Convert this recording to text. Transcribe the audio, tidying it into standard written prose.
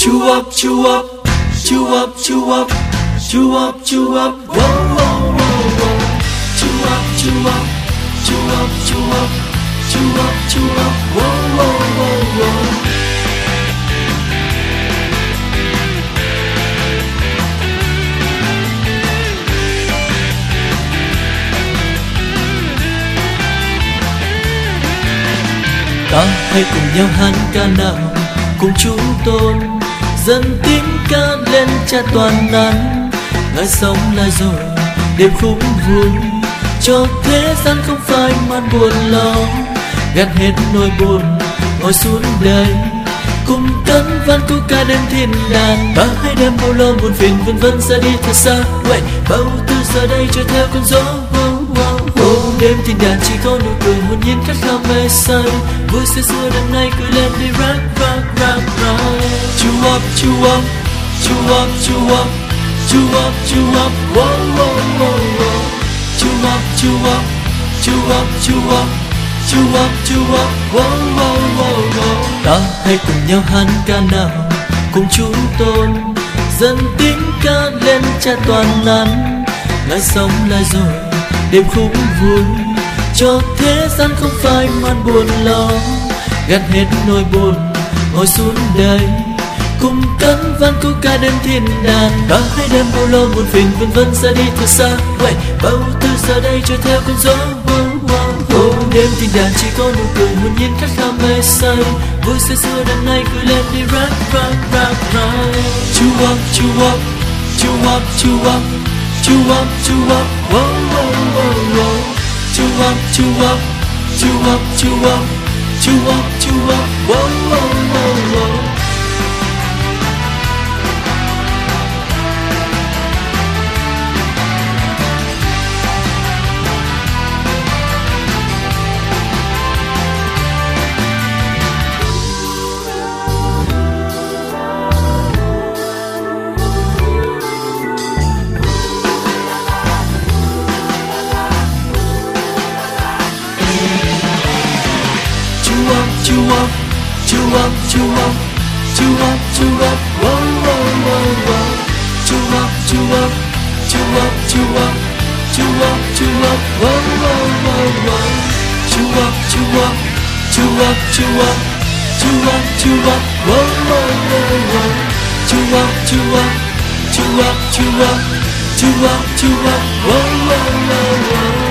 chew up, chew up, chew up, chew up, chew up, chew up, whoa, whoa, whoa, whoa. Chew up, chew up, chew up, chew up, chew up, chew up, whoa, whoa, whoa, whoa. Ta hãy cùng nhau hát ca nào cùng chúng tôn, dẫn tiếng ca lên Cha toàn năng. Ngài sống lại rồi đêm khúc vui, cho thế gian không phải man buồn lo. Gạt hết nỗi buồn ngồi xuống đây, cùng cất vang câu ca đêm thiên đàng. Ta hãy đem bao lo buồn phiền vân vân ra đi thật xa. Vậy bao tư giờ đây trôi theo cơn gió. Đêm thiên đàng chỉ có nụ cười hồn nhiên khát khao mê say. Vui say xưa đêm nay cười lên đi rock rock rock rock. Chew up, chew up, chew up, chew up, chew up, chew up, whoa whoa whoa whoa. Chew up, chew up, chew up, chew up, chew up, chew up, whoa whoa whoa whoa. Ta hãy cùng nhau hát ca nào cùng chúng tôn, dẫn tiếng ca lên Cha toàn năng. Ngài sống lại rồi đêm khúc vui, cho thế gian không phải man buồn lo. Gạt hết nỗi buồn ngồi xuống đây, cùng cất vang câu ca đêm thiên đàng. Ta hãy đem bao lo buồn phiền vân vân ra đi thật xa. Vậy bao tư giờ đây trôi theo cơn gió. Đêm thiên đàng chỉ có nụ cười hồn nhiên khát khao mê say. Vui say xưa đêm nay cười lên đi rock rock rock rock. Chew up, chew up, chew up, chew up, chew up, chew up, whoa whoa whoa whoa. Chew up, chew up, chew up, chew up, chew up, chew up, whoa whoa whoa whoa. Chew up, chew up, chew up, chew up, chew up, whoa, whoa, whoa, whoa. Chew up, chew up, chew up, chew up, chew up, chew up, whoa, whoa, whoa, whoa. Chew up, chew up, chew up, chew up, chew up, chew up, whoa, whoa, whoa, whoa. Chew up, chew up, chew up, chew up, chew up, chew up, whoa, whoa, whoa, whoa.